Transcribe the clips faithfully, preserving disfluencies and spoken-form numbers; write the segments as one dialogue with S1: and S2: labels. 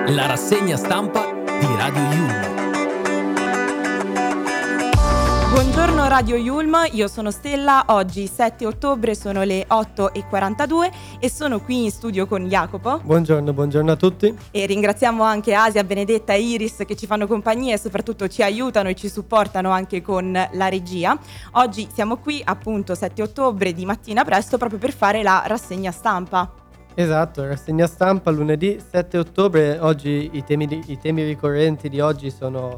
S1: La rassegna stampa di Radio Yulm.
S2: Buongiorno Radio Yulm, io sono Stella, oggi sette ottobre sono le otto e quarantadue e sono qui in studio con Jacopo.
S3: Buongiorno, buongiorno a tutti.
S2: E ringraziamo anche Asia, Benedetta e Iris che ci fanno compagnia e soprattutto ci aiutano e ci supportano anche con la regia. Oggi siamo qui appunto sette ottobre di mattina presto proprio per fare la rassegna stampa.
S3: Esatto, rassegna stampa lunedì sette ottobre. Oggi i temi, di, i temi ricorrenti di oggi sono...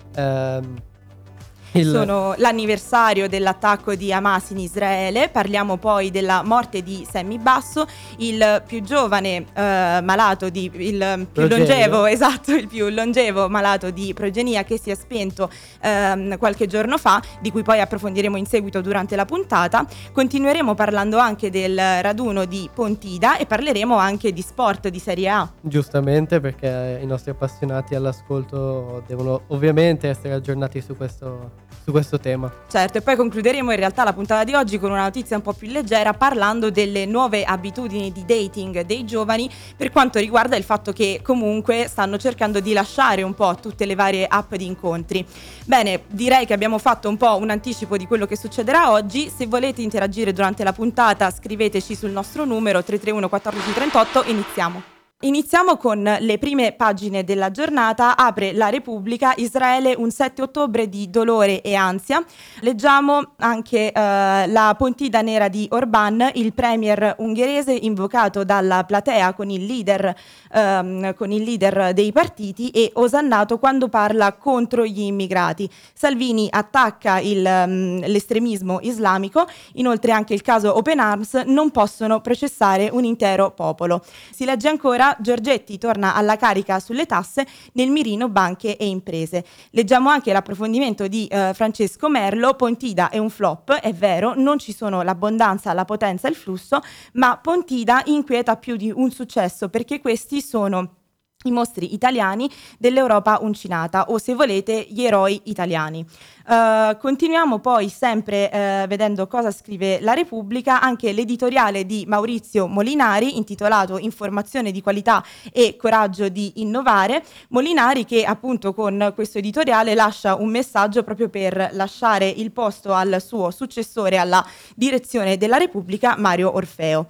S3: Ehm, Il...
S2: Sono l'anniversario dell'attacco di Hamas in Israele, parliamo poi della morte di Sammy Basso, il più giovane eh, malato di il più
S3: Progenio.
S2: longevo, esatto, il più longevo malato di progenia che si è spento ehm, qualche giorno fa, di cui poi approfondiremo in seguito durante la puntata. Continueremo parlando anche del raduno di Pontida e parleremo anche di sport di Serie A.
S3: Giustamente, perché i nostri appassionati all'ascolto devono ovviamente essere aggiornati su questo su questo tema.
S2: Certo, e poi concluderemo in realtà la puntata di oggi con una notizia un po' più leggera, parlando delle nuove abitudini di dating dei giovani per quanto riguarda il fatto che comunque stanno cercando di lasciare un po' tutte le varie app di incontri. Bene, direi che abbiamo fatto un po' un anticipo di quello che succederà oggi. Se volete interagire durante la puntata scriveteci sul nostro numero tre tre uno quattordici trentotto. Iniziamo. Iniziamo con le prime pagine della giornata. Apre la Repubblica, Israele un sette ottobre di dolore e ansia. Leggiamo anche eh, la Pontida nera di Orban, il premier ungherese invocato dalla platea con il leader ehm, con il leader dei partiti e osannato quando parla contro gli immigrati. Salvini attacca il, um, l'estremismo islamico. Inoltre anche il caso Open Arms, non possono processare un intero popolo. Si legge ancora, Giorgetti torna alla carica sulle tasse, nel mirino banche e imprese. Leggiamo anche l'approfondimento di eh, Francesco Merlo, Pontida è un flop, è vero, non ci sono l'abbondanza, la potenza e il flusso, ma Pontida inquieta più di un successo perché questi sono i mostri italiani dell'Europa uncinata, o se volete gli eroi italiani. Uh, continuiamo poi sempre uh, vedendo cosa scrive la Repubblica, anche l'editoriale di Maurizio Molinari intitolato Informazione di qualità e coraggio di innovare. Molinari che appunto con questo editoriale lascia un messaggio proprio per lasciare il posto al suo successore alla direzione della Repubblica, Mario Orfeo.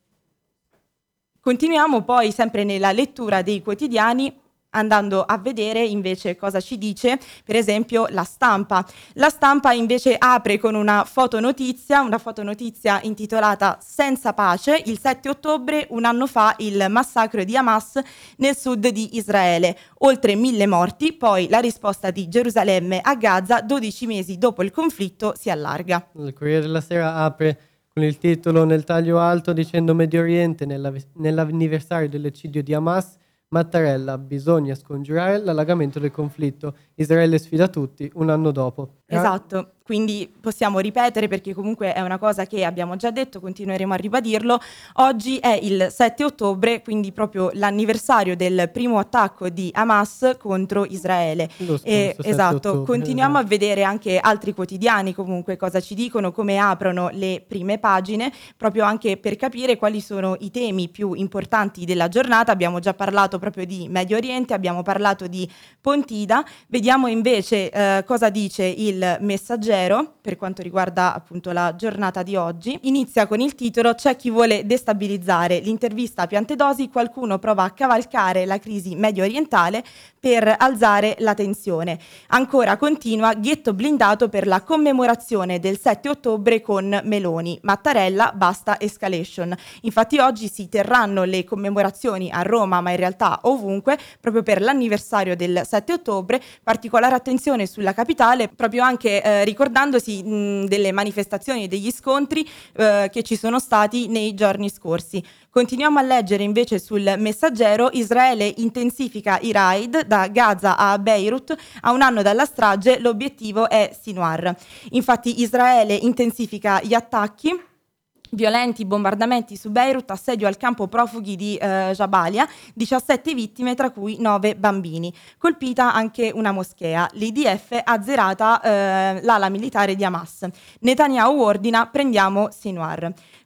S2: Continuiamo poi sempre nella lettura dei quotidiani, andando a vedere invece cosa ci dice, per esempio, La Stampa. La Stampa invece apre con una fotonotizia, una fotonotizia intitolata Senza pace, il sette ottobre, un anno fa, il massacro di Hamas nel sud di Israele. Oltre mille morti, poi la risposta di Gerusalemme a Gaza, dodici mesi dopo il conflitto, si allarga.
S3: Il Corriere della Sera apre con il titolo nel taglio alto dicendo Medio Oriente nella, nell'anniversario dell'eccidio di Hamas, Mattarella, bisogna scongiurare l'allagamento del conflitto. Israele sfida tutti un anno dopo.
S2: Esatto, quindi possiamo ripetere perché comunque è una cosa che abbiamo già detto, continueremo a ribadirlo. Oggi è il sette ottobre, quindi proprio l'anniversario del primo attacco di Hamas contro Israele. E, esatto, ottobre, continuiamo esatto. a vedere anche altri quotidiani comunque cosa ci dicono, come aprono le prime pagine, proprio anche per capire quali sono i temi più importanti della giornata. Abbiamo già parlato proprio di Medio Oriente, abbiamo parlato di Pontida. Vediamo invece eh, cosa dice il Messaggero per quanto riguarda appunto la giornata di oggi. Inizia con il titolo C'è chi vuole destabilizzare, l'intervista a Piantedosi, qualcuno prova a cavalcare la crisi medio orientale per alzare la tensione. Ancora continua, ghetto blindato per la commemorazione del sette ottobre con Meloni, Mattarella basta escalation. Infatti oggi si terranno le commemorazioni a Roma, ma in realtà ovunque, proprio per l'anniversario del sette ottobre, particolare attenzione sulla capitale, proprio anche eh, ricordandosi mh, delle manifestazioni e degli scontri eh, che ci sono stati nei giorni scorsi. Continuiamo a leggere invece sul Messaggero, Israele intensifica i raid da Gaza a Beirut, a un anno dalla strage l'obiettivo è Sinwar. Infatti Israele intensifica gli attacchi violenti, bombardamenti su Beirut, assedio al campo profughi di eh, Jabalia, diciassette vittime tra cui nove bambini. Colpita anche una moschea. L'I D F azzerata eh, l'ala militare di Hamas. Netanyahu ordina prendiamo Sinwar.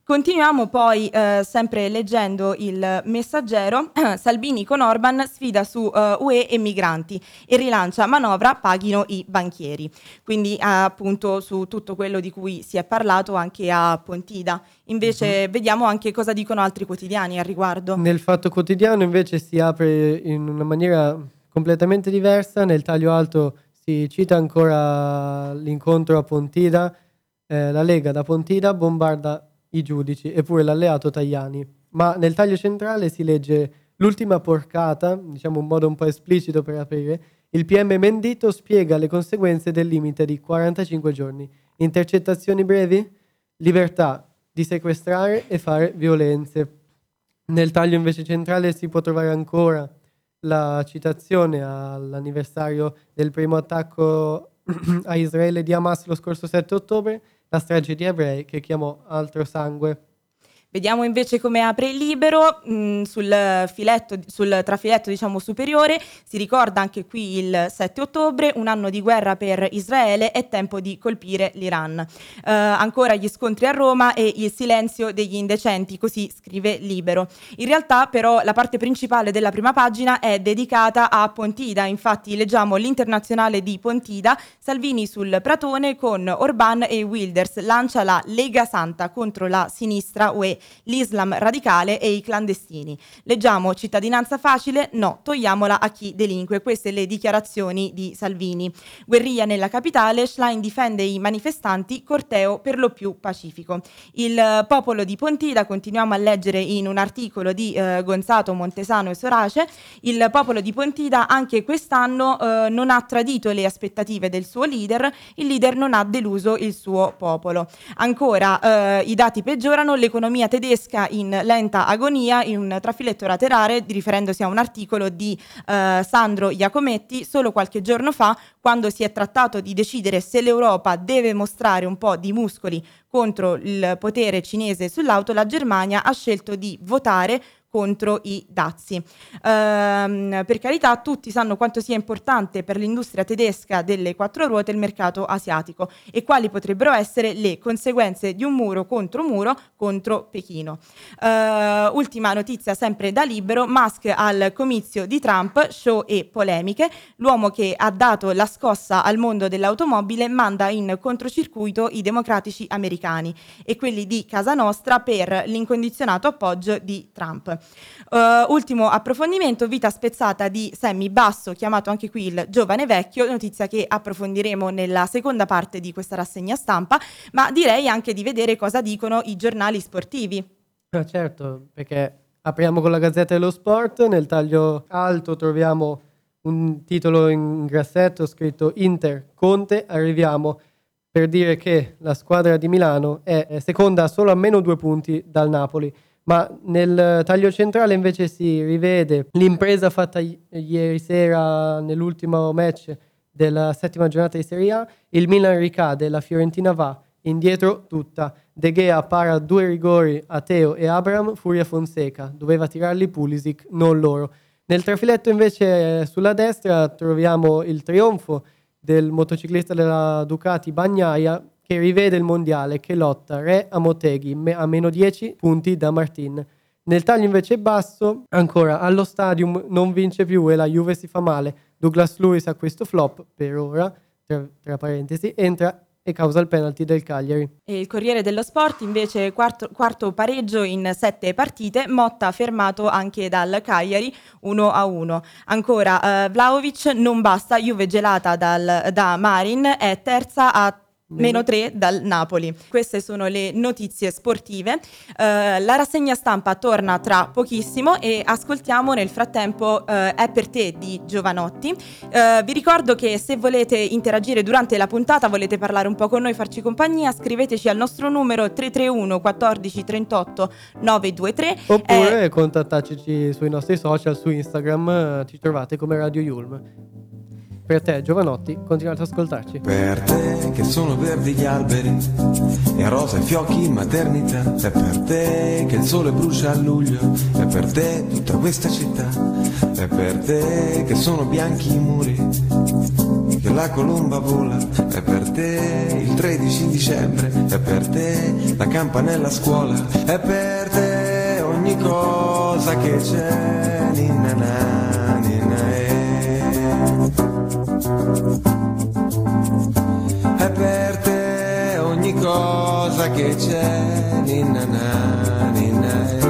S2: Continuiamo poi eh, sempre leggendo il Messaggero. Salvini con Orban sfida su uh, U E e migranti e rilancia manovra paghino i banchieri. Quindi eh, appunto su tutto quello di cui si è parlato anche a Pontida. Invece mm-hmm. vediamo anche cosa dicono altri quotidiani al riguardo.
S3: Nel Fatto Quotidiano invece si apre in una maniera completamente diversa. Nel taglio alto si cita ancora l'incontro a Pontida. Eh, la Lega da Pontida bombarda i giudici, eppure l'alleato Tajani. Ma nel taglio centrale si legge l'ultima porcata, diciamo un modo un po' esplicito per aprire. Il P M Mendito spiega le conseguenze del limite di quarantacinque giorni. Intercettazioni brevi, libertà di sequestrare e fare violenze. Nel taglio invece centrale si può trovare ancora la citazione all'anniversario del primo attacco a Israele di Hamas lo scorso sette ottobre, la strage di ebrei che chiamò altro sangue.
S2: Vediamo invece come apre Libero, mh, sul filetto, sul trafiletto diciamo superiore, si ricorda anche qui il sette ottobre, un anno di guerra per Israele, è tempo di colpire l'Iran. Uh, ancora gli scontri a Roma e il silenzio degli indecenti, così scrive Libero. In realtà però la parte principale della prima pagina è dedicata a Pontida, infatti leggiamo l'internazionale di Pontida, Salvini sul Pratone con Orban e Wilders, lancia la Lega Santa contro la sinistra U E, l'Islam radicale e i clandestini. Leggiamo cittadinanza facile, no, togliamola a chi delinque. Queste le dichiarazioni di Salvini. Guerriglia nella capitale, Schlein difende i manifestanti, corteo per lo più pacifico. Il popolo di Pontida, continuiamo a leggere in un articolo di eh, Gonzato, Montesano e Sorace, il popolo di Pontida anche quest'anno eh, non ha tradito le aspettative del suo leader, il leader non ha deluso il suo popolo. Ancora eh, i dati peggiorano, l'economia tedesca in lenta agonia, in un trafiletto laterale riferendosi a un articolo di eh, Sandro Iacometti solo qualche giorno fa, quando si è trattato di decidere se l'Europa deve mostrare un po' di muscoli contro il potere cinese sull'auto, la Germania ha scelto di votare contro i dazi. Ehm, per carità, tutti sanno quanto sia importante per l'industria tedesca delle quattro ruote il mercato asiatico e quali potrebbero essere le conseguenze di un muro contro muro contro Pechino. Ehm, ultima notizia sempre da Libero, Musk al comizio di Trump, show e polemiche, l'uomo che ha dato la scossa al mondo dell'automobile manda in controcircuito i democratici americani e quelli di Casa Nostra per l'incondizionato appoggio di Trump. Uh, ultimo approfondimento, vita spezzata di Sammy Basso, chiamato anche qui il giovane vecchio, notizia che approfondiremo nella seconda parte di questa rassegna stampa, ma direi anche di vedere cosa dicono i giornali sportivi.
S3: Ah, certo, perché apriamo con la Gazzetta dello Sport, nel taglio alto troviamo un titolo in grassetto scritto Inter, Conte, arriviamo, per dire che la squadra di Milano è seconda solo a meno due punti dal Napoli. Ma nel taglio centrale invece si rivede l'impresa fatta i- ieri sera nell'ultimo match della settima giornata di Serie A. Il Milan ricade, la Fiorentina va indietro tutta. De Gea para due rigori a Teo e Abraham, Furia Fonseca. Doveva tirarli Pulisic, non loro. Nel trafiletto invece sulla destra troviamo il trionfo del motociclista della Ducati Bagnaia, che rivede il mondiale, che lotta re a Motteghi me- a meno dieci punti da Martin. Nel taglio invece basso, ancora allo stadium non vince più e la Juve si fa male. Douglas Luiz a questo flop per ora, tra, tra parentesi, entra e causa il penalty del Cagliari.
S2: E il Corriere dello Sport invece quarto, quarto pareggio in sette partite, Motta fermato anche dal Cagliari uno a uno. Ancora uh, Vlahovic non basta, Juve gelata dal, da Marin, è terza a meno tre dal Napoli. Queste sono le notizie sportive. Uh, la rassegna stampa torna tra pochissimo e ascoltiamo nel frattempo uh, È per te di Giovanotti. Uh, vi ricordo che se volete interagire durante la puntata, volete parlare un po' con noi, farci compagnia, scriveteci al nostro numero tre tre uno quattordici trentotto nove due tre
S3: oppure eh, contattateci sui nostri social, su Instagram, ci trovate come Radio Yulm. Per te Giovanotti, continuate ad ascoltarci.
S4: Per te che sono verdi gli alberi e rosa i fiocchi in maternità, è per te che il sole brucia a luglio, è per te tutta questa città, è per te che sono bianchi i muri, che la colomba vola, è per te il tredici dicembre, è per te la campanella a scuola, è per te ogni cosa che c'è, ninna na, ninna eh. È per te ogni cosa che c'è, ninna na, ninna eh.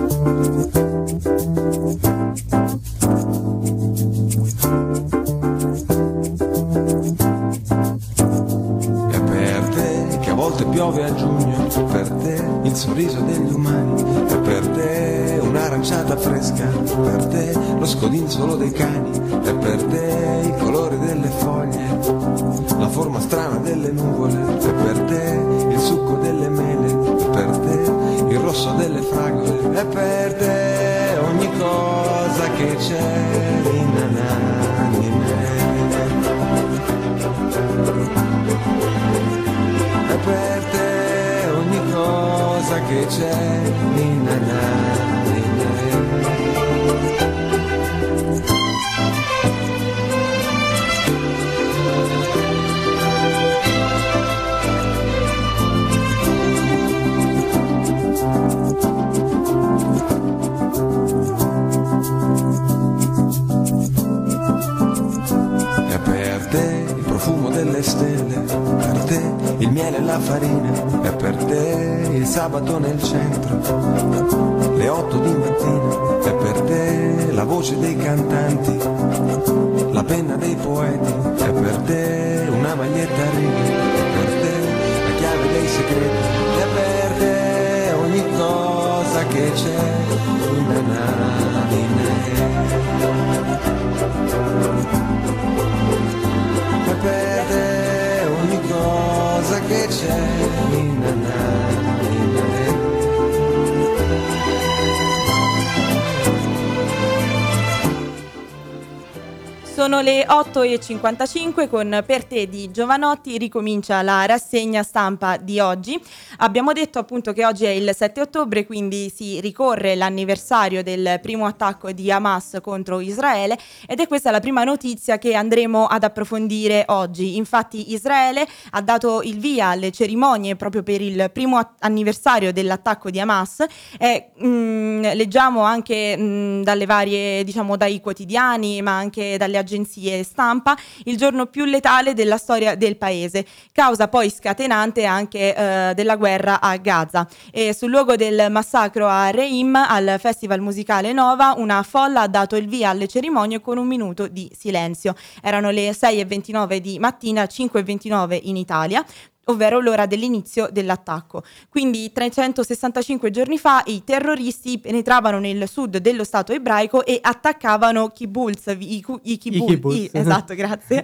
S4: Piove a giugno, per te il sorriso degli umani, è per te un'aranciata fresca, per te lo scodinzolo dei cani, è per te il colore delle foglie, la forma strana delle nuvole, è per te il succo delle mele, è per te il rosso delle fragole, è per te ogni cosa che c'è, ninna na, ninna è per te ogni cosa che c'è, ninna na, ninna è per te il profumo delle stelle, per te il miele e la farina, è per te il sabato nel centro, le otto di mattina, è per te la voce dei cantanti, la penna dei poeti, è per te una maglietta a righe, è per te la chiave dei segreti, è per te ogni cosa che c'è, ninna na, ninna è per te ogni cosa che c'è, ninna na, ninna
S2: Sono le otto e cinquantacinque con Per te di Giovanotti, ricomincia la rassegna stampa di oggi. Abbiamo detto appunto che oggi è il sette ottobre, quindi si ricorre l'anniversario del primo attacco di Hamas contro Israele ed è questa la prima notizia che andremo ad approfondire oggi. Infatti Israele ha dato il via alle cerimonie proprio per il primo att- anniversario dell'attacco di Hamas e mh, leggiamo anche mh, dalle varie, diciamo dai quotidiani ma anche dalle agenzie stampa, il giorno più letale della storia del paese, causa poi scatenante anche eh, della guerra a Gaza. E sul luogo del massacro a Reim, al festival musicale Nova, una folla ha dato il via alle cerimonie con un minuto di silenzio. Erano le sei e ventinove di mattina, cinque e ventinove in Italia, ovvero l'ora dell'inizio dell'attacco. Quindi trecentosessantacinque giorni fa i terroristi penetravano nel sud dello stato ebraico e attaccavano kibbutz, i, i, kibbutz,
S3: I kibbutz.
S2: i, esatto, grazie,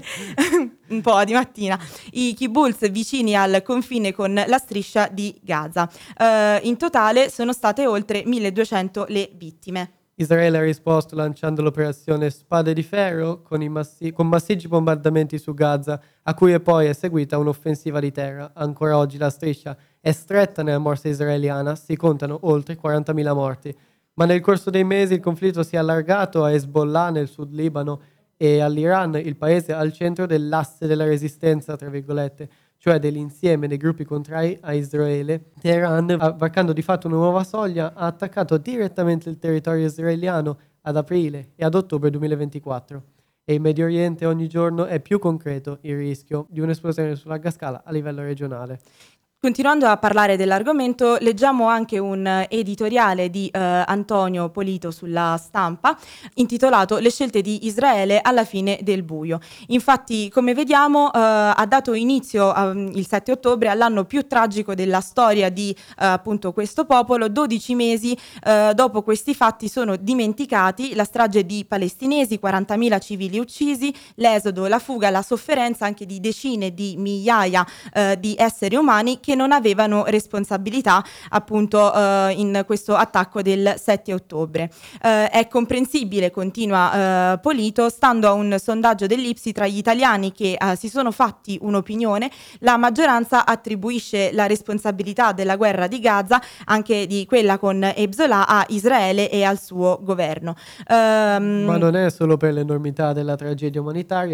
S2: un po' di mattina, i kibbutz vicini al confine con la striscia di Gaza. Uh, in totale sono state oltre milleduecento le vittime.
S3: Israele ha risposto lanciando l'operazione Spade di Ferro con, i massi- con massicci bombardamenti su Gaza, a cui è poi è seguita un'offensiva di terra. Ancora oggi la striscia è stretta nella morsa israeliana, si contano oltre quarantamila morti. Ma nel corso dei mesi il conflitto si è allargato a Hezbollah nel sud Libano e all'Iran, il paese al centro dell'asse della resistenza, tra virgolette, cioè dell'insieme dei gruppi contrari a Israele. Teheran, varcando di fatto una nuova soglia, ha attaccato direttamente il territorio israeliano ad aprile e ad ottobre duemilaventiquattro. E in Medio Oriente ogni giorno è più concreto il rischio di un'esplosione su larga scala a livello regionale.
S2: Continuando a parlare dell'argomento, leggiamo anche un editoriale di eh, Antonio Polito sulla Stampa intitolato Le scelte di Israele alla fine del buio. Infatti, come vediamo, eh, ha dato inizio eh, il sette ottobre all'anno più tragico della storia di eh, appunto questo popolo. dodici mesi eh, dopo questi fatti sono dimenticati la strage di palestinesi, quarantamila civili uccisi, l'esodo, la fuga, la sofferenza anche di decine di migliaia eh, di esseri umani che non avevano responsabilità appunto eh, in questo attacco del sette ottobre. Eh, è comprensibile, continua eh, Polito, stando a un sondaggio dell'Ipsi tra gli italiani che eh, si sono fatti un'opinione, la maggioranza attribuisce la responsabilità della guerra di Gaza, anche di quella con Hezbollah, a Israele e al suo governo. Um,
S3: Ma non è solo per l'enormità della tragedia umanitaria.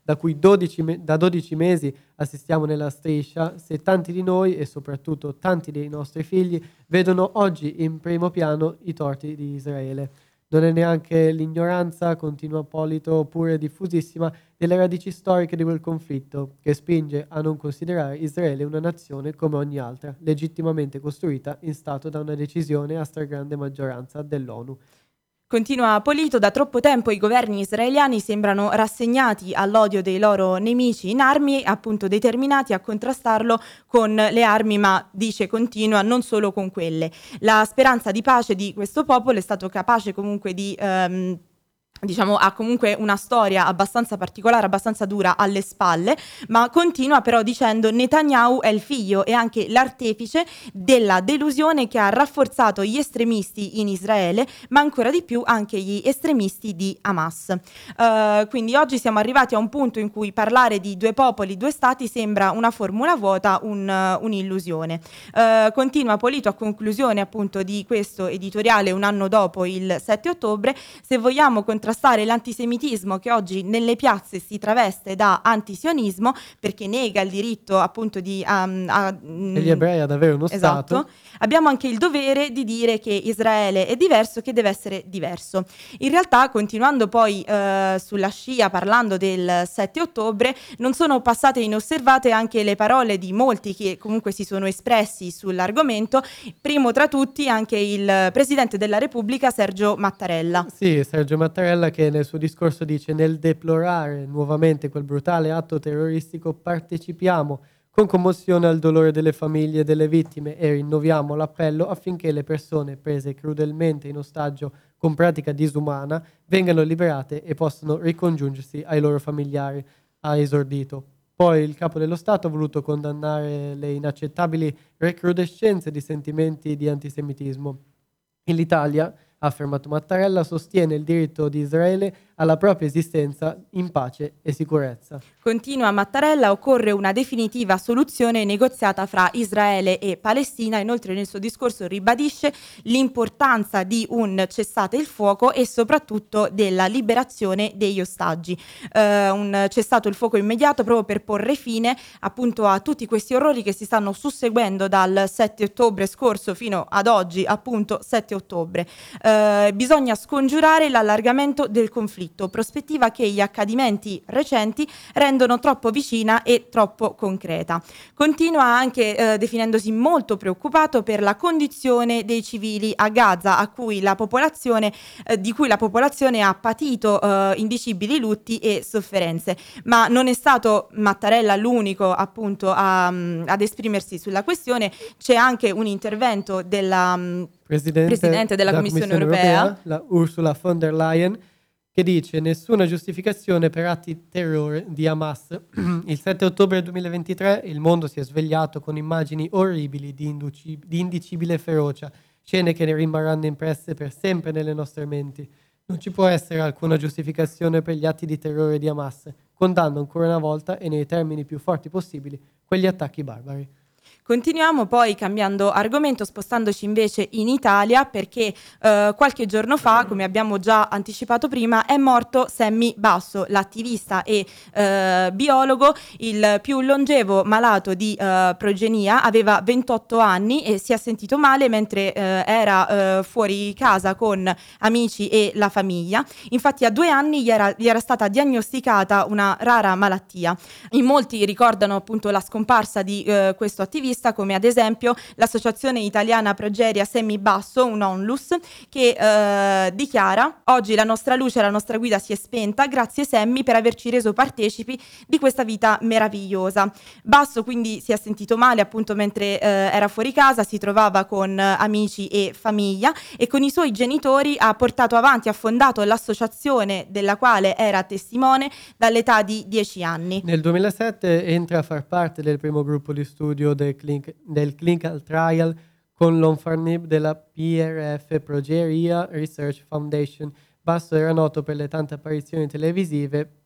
S3: da cui dodici me- da dodici mesi assistiamo nella striscia, se tanti di noi e soprattutto tanti dei nostri figli vedono oggi in primo piano i torti di Israele. Non è neanche l'ignoranza, continua Polito, pure diffusissima, delle radici storiche di quel conflitto, che spinge a non considerare Israele una nazione come ogni altra, legittimamente costruita in Stato da una decisione a stragrande maggioranza dell'ONU.
S2: Continua Polito, da troppo tempo i governi israeliani sembrano rassegnati all'odio dei loro nemici in armi, appunto determinati a contrastarlo con le armi, ma dice continua non solo con quelle. La speranza di pace di questo popolo è stato capace comunque di ehm, diciamo ha comunque una storia abbastanza particolare, abbastanza dura alle spalle, ma continua però dicendo Netanyahu è il figlio e anche l'artefice della delusione che ha rafforzato gli estremisti in Israele, ma ancora di più anche gli estremisti di Hamas. Uh, quindi oggi siamo arrivati a un punto in cui parlare di due popoli, due stati sembra una formula vuota, un, uh, un'illusione. Uh, continua Polito a conclusione appunto di questo editoriale un anno dopo il sette ottobre, se vogliamo contrastare l'antisemitismo che oggi nelle piazze si traveste da antisionismo perché nega il diritto appunto di um, a, mm,
S3: degli ebrei ad avere uno
S2: esatto,
S3: Stato,
S2: abbiamo anche il dovere di dire che Israele è diverso, che deve essere diverso. In realtà, continuando poi eh, sulla scia parlando del sette ottobre, non sono passate inosservate anche le parole di molti che comunque si sono espressi sull'argomento, primo tra tutti anche il Presidente della Repubblica Sergio Mattarella.
S3: Sì, Sergio Mattarella che nel suo discorso dice: nel deplorare nuovamente quel brutale atto terroristico partecipiamo con commozione al dolore delle famiglie e delle vittime e rinnoviamo l'appello affinché le persone prese crudelmente in ostaggio con pratica disumana vengano liberate e possano ricongiungersi ai loro familiari, ha esordito. Poi il capo dello Stato ha voluto condannare le inaccettabili recrudescenze di sentimenti di antisemitismo. In l'Italia, ha affermato Mattarella, sostiene il diritto di Israele alla propria esistenza in pace e sicurezza.
S2: Continua Mattarella, occorre una definitiva soluzione negoziata fra Israele e Palestina. Inoltre nel suo discorso ribadisce l'importanza di un cessate il fuoco e soprattutto della liberazione degli ostaggi. Uh, un cessato il fuoco immediato proprio per porre fine appunto a tutti questi orrori che si stanno susseguendo dal sette ottobre scorso fino ad oggi, appunto sette ottobre. Uh, bisogna scongiurare l'allargamento del conflitto, prospettiva che gli accadimenti recenti rendono troppo vicina e troppo concreta. Continua anche eh, definendosi molto preoccupato per la condizione dei civili a Gaza, a cui la popolazione, eh, di cui la popolazione ha patito eh, indicibili lutti e sofferenze. Ma non è stato Mattarella l'unico appunto a, ad esprimersi sulla questione, c'è anche un intervento della um,
S3: Presidente,
S2: Presidente della, della Commissione, Commissione Europea, Europea,
S3: la Ursula von der Leyen, che dice nessuna giustificazione per atti terrore di Hamas. Il sette ottobre duemilaventitré il mondo si è svegliato con immagini orribili di, induci- di indicibile ferocia, scene che ne rimarranno impresse per sempre nelle nostre menti. Non ci può essere alcuna giustificazione per gli atti di terrore di Hamas. Condanno ancora una volta e nei termini più forti possibili quegli attacchi barbari.
S2: Continuiamo poi cambiando argomento, spostandoci invece in Italia perché eh, qualche giorno fa, come abbiamo già anticipato prima, è morto Sammy Basso, l'attivista e eh, biologo, il più longevo malato di eh, progenia, aveva ventotto anni e si è sentito male mentre eh, era eh, fuori casa con amici e la famiglia. Infatti a due anni gli era, gli era stata diagnosticata una rara malattia. In molti ricordano appunto la scomparsa di eh, questo attivista, come ad esempio l'Associazione Italiana Progeria Sammy Basso, un Onlus, che eh, dichiara: oggi la nostra luce, la nostra guida si è spenta, grazie Sammy per averci reso partecipi di questa vita meravigliosa. Basso quindi si è sentito male appunto mentre eh, era fuori casa, si trovava con eh, amici e famiglia e con i suoi genitori ha portato avanti, ha fondato l'associazione della quale era testimone dall'età di dieci anni.
S3: Nel duemilasette entra a far parte del primo gruppo di studio del del clinical trial con l'Onfarnib della P R F Progeria Research Foundation. Basso era noto per le tante apparizioni televisive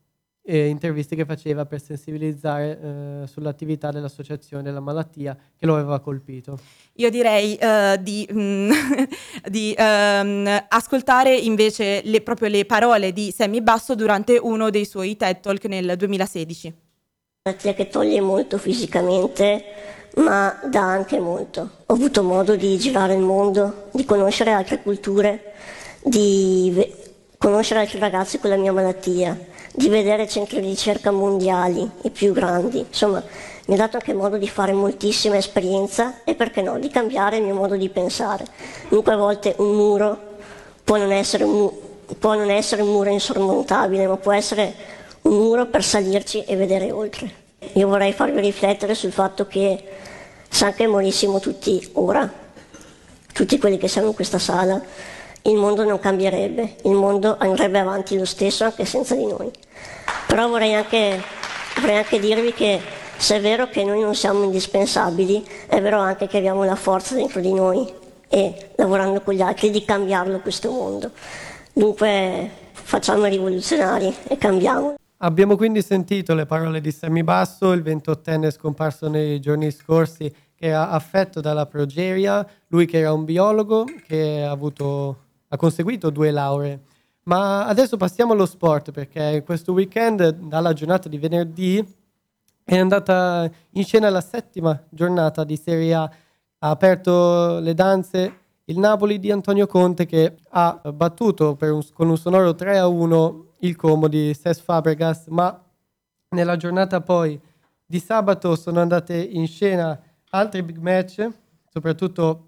S3: eh, interviste che faceva per sensibilizzare eh, sull'attività dell'associazione della malattia che lo aveva colpito.
S2: Io direi uh, di, mm, di um, ascoltare invece le, proprio le parole di Sammy Basso durante uno dei suoi TED Talk nel duemilasedici.
S5: Malattia che toglie molto fisicamente, ma dà anche molto. Ho avuto modo di girare il mondo, di conoscere altre culture, di ve- conoscere altri ragazzi con la mia malattia, di vedere centri di ricerca mondiali, i più grandi. Insomma, mi ha dato anche modo di fare moltissima esperienza e, perché no, di cambiare il mio modo di pensare. Dunque a volte un muro può non essere un, può non essere un muro insormontabile, ma può essere un muro per salirci e vedere oltre. Io vorrei farvi riflettere sul fatto che se anche morissimo tutti ora, tutti quelli che siamo in questa sala, il mondo non cambierebbe, il mondo andrebbe avanti lo stesso anche senza di noi. Però vorrei anche, vorrei anche dirvi che se è vero che noi non siamo indispensabili, è vero anche che abbiamo la forza dentro di noi e lavorando con gli altri di cambiarlo questo mondo. Dunque facciamo i rivoluzionari e cambiamo.
S3: Abbiamo quindi sentito le parole di Sammy Basso, il ventottenne scomparso nei giorni scorsi, che era affetto dalla progeria, lui che era un biologo che ha, avuto, ha conseguito due lauree. Ma adesso passiamo allo sport, perché questo weekend, dalla giornata di venerdì, è andata in scena la settima giornata di Serie A. Ha aperto le danze il Napoli di Antonio Conte, che ha battuto per un, con un sonoro tre a uno il Como di Cesc Fabregas, ma nella giornata poi di sabato sono andate in scena altri big match, soprattutto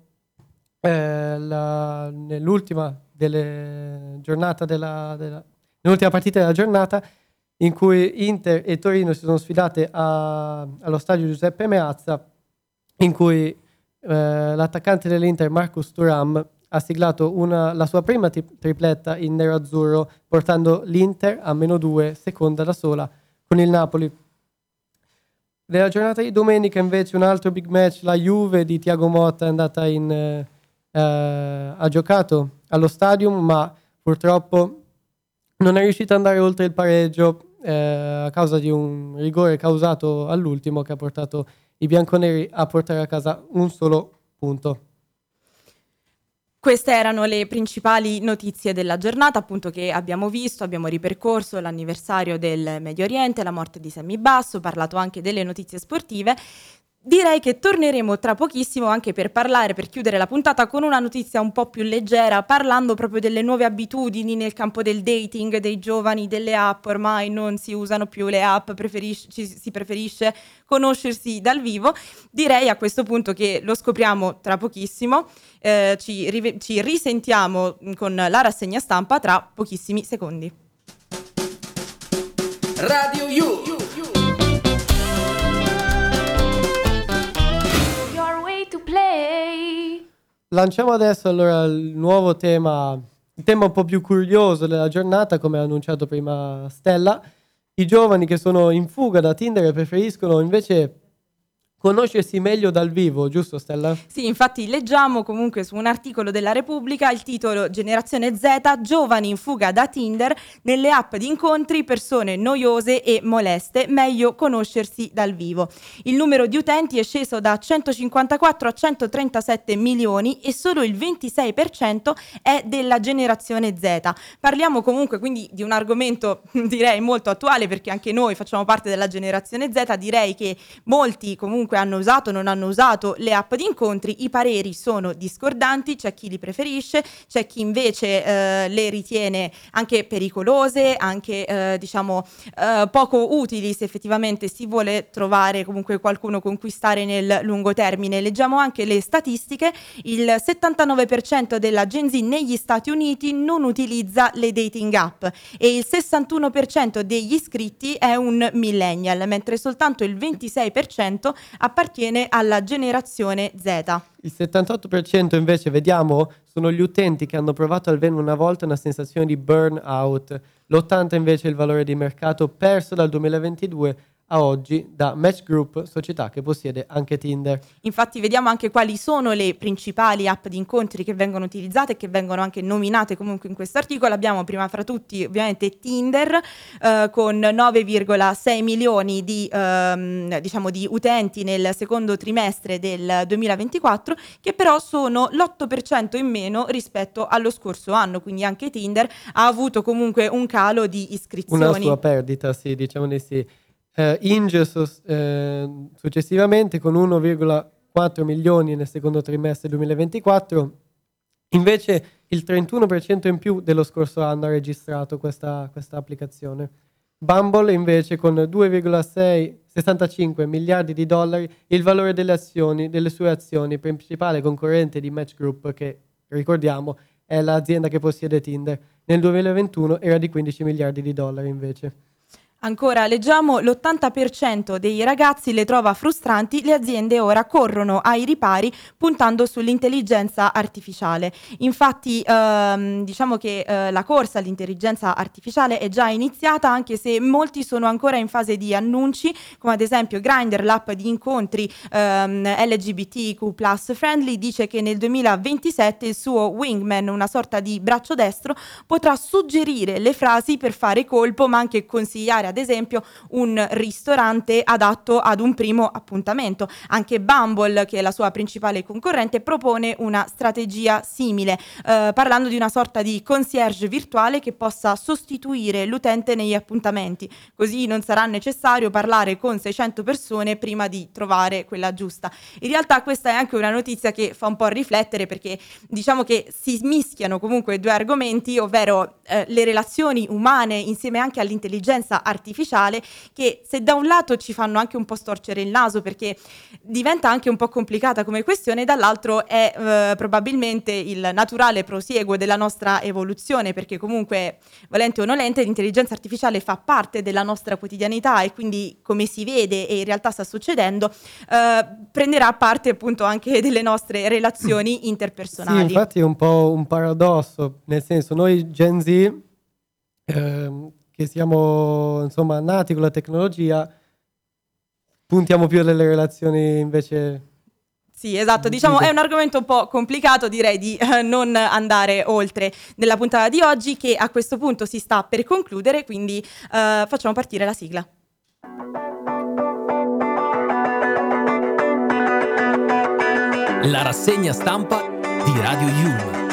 S3: eh, la, nell'ultima delle giornata della, della nell'ultima partita della giornata, in cui Inter e Torino si sono sfidate a, allo stadio Giuseppe Meazza, in cui eh, l'attaccante dell'Inter Marcus Thuram ha siglato una, la sua prima tri- tripletta in nero-azzurro, portando l'Inter a meno due, seconda da sola, con il Napoli. Nella giornata di domenica invece un altro big match, la Juve di Thiago Motta è andata in, eh, eh, ha giocato allo Stadium, ma purtroppo non è riuscita ad andare oltre il pareggio eh, a causa di un rigore causato all'ultimo che ha portato i bianconeri a portare a casa un solo punto.
S2: Queste erano le principali notizie della giornata, appunto, che abbiamo visto, abbiamo ripercorso l'anniversario del Medio Oriente, la morte di Sammy Basso, parlato anche delle notizie sportive. Direi che torneremo tra pochissimo anche per parlare, per chiudere la puntata, con una notizia un po' più leggera, parlando proprio delle nuove abitudini nel campo del dating, dei giovani, delle app. Ormai non si usano più le app, preferisce, ci, si preferisce conoscersi dal vivo. Direi a questo punto che lo scopriamo tra pochissimo, eh, ci, rive- ci risentiamo con la rassegna stampa tra pochissimi secondi.
S1: Radio You.
S3: Lanciamo adesso allora il nuovo tema, il tema un po' più curioso della giornata, come ha annunciato prima Stella. I giovani che sono in fuga da Tinder preferiscono invece conoscersi meglio dal vivo, giusto Stella?
S2: Sì, infatti leggiamo comunque su un articolo della Repubblica il titolo Generazione Z, giovani in fuga da Tinder, nelle app di incontri persone noiose e moleste, meglio conoscersi dal vivo. Il numero di utenti è sceso da centocinquantaquattro a centotrentasette milioni e solo il ventisei per cento è della generazione Z. Parliamo comunque quindi di un argomento direi molto attuale, perché anche noi facciamo parte della generazione Z. Direi che molti comunque hanno usato, non hanno usato le app di incontri, i pareri sono discordanti, c'è chi li preferisce, c'è chi invece eh, le ritiene anche pericolose, anche eh, diciamo eh, poco utili se effettivamente si vuole trovare comunque qualcuno con cui stare nel lungo termine. Leggiamo anche le statistiche: il settantanove per cento della Gen Z negli Stati Uniti non utilizza le dating app e il sessantuno per cento degli iscritti è un millennial, mentre soltanto il ventisei per cento appartiene alla generazione Z.
S3: Il settantotto per cento invece, vediamo, sono gli utenti che hanno provato almeno una volta una sensazione di burnout. L'ottanta per cento invece è il valore di mercato perso dal duemilaventidue a oggi da Match Group, società che possiede anche Tinder.
S2: Infatti vediamo anche quali sono le principali app di incontri che vengono utilizzate e che vengono anche nominate comunque in questo articolo. Abbiamo prima fra tutti ovviamente Tinder eh, con nove virgola sei milioni di, ehm, diciamo di utenti nel secondo trimestre del duemilaventiquattro, che però sono l'otto per cento in meno rispetto allo scorso anno, quindi anche Tinder ha avuto comunque un calo di iscrizioni.
S3: Una sua perdita, sì, diciamo di sì. Uh, Inge sos- eh, successivamente con uno virgola quattro milioni nel secondo trimestre duemilaventiquattro, invece il trentuno per cento in più dello scorso anno ha registrato questa, questa applicazione. Bumble invece con due virgola sessantacinque miliardi di dollari il valore delle azioni, delle sue azioni, principale concorrente di Match Group, che ricordiamo è l'azienda che possiede Tinder. Nel duemilaventuno era di quindici miliardi di dollari invece.
S2: Ancora leggiamo, l'ottanta per cento dei ragazzi le trova frustranti, le aziende ora corrono ai ripari puntando sull'intelligenza artificiale. Infatti ehm, diciamo che eh, la corsa all'intelligenza artificiale è già iniziata, anche se molti sono ancora in fase di annunci, come ad esempio Grindr, l'app di incontri ehm, L G B T Q plus friendly, dice che nel duemilaventisette il suo wingman, una sorta di braccio destro, potrà suggerire le frasi per fare colpo, ma anche consigliare ad esempio un ristorante adatto ad un primo appuntamento. Anche Bumble, che è la sua principale concorrente, propone una strategia simile, eh, parlando di una sorta di concierge virtuale che possa sostituire l'utente negli appuntamenti, così non sarà necessario parlare con seicento persone prima di trovare quella giusta. In realtà questa è anche una notizia che fa un po' riflettere, perché diciamo che si mischiano comunque due argomenti, ovvero eh, le relazioni umane insieme anche all'intelligenza artificiale, che se da un lato ci fanno anche un po' storcere il naso perché diventa anche un po' complicata come questione, dall'altro è eh, probabilmente il naturale prosieguo della nostra evoluzione, perché comunque volente o nolente l'intelligenza artificiale fa parte della nostra quotidianità e quindi, come si vede e in realtà sta succedendo, eh, prenderà parte appunto anche delle nostre relazioni interpersonali.
S3: Sì, infatti è un po' un paradosso, nel senso, noi Gen Z ehm, che siamo insomma nati con la tecnologia, puntiamo più alle relazioni invece.
S2: Sì, esatto, diciamo è un argomento un po' complicato, direi di eh, non andare oltre nella puntata di oggi, che a questo punto si sta per concludere, quindi eh, facciamo partire la sigla.
S1: La rassegna stampa di Radio Yulm.